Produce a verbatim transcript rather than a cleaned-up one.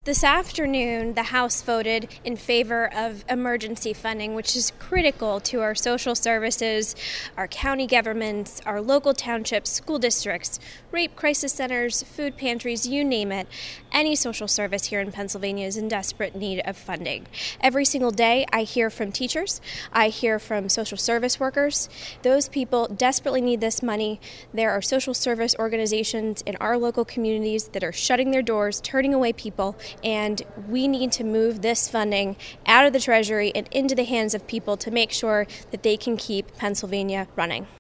This afternoon, the House voted in favor of emergency funding, which is critical to our social services, our county governments, our local townships, school districts, rape crisis centers, food pantries, you name it. Any social service here in Pennsylvania is in desperate need of funding. Every single day, I hear from teachers, I hear from social service workers. Those people desperately need this money. There are social service organizations in our local communities that are shutting their doors, turning away people, and we need to move this funding out of the Treasury and into the hands of people to make sure that they can keep Pennsylvania running.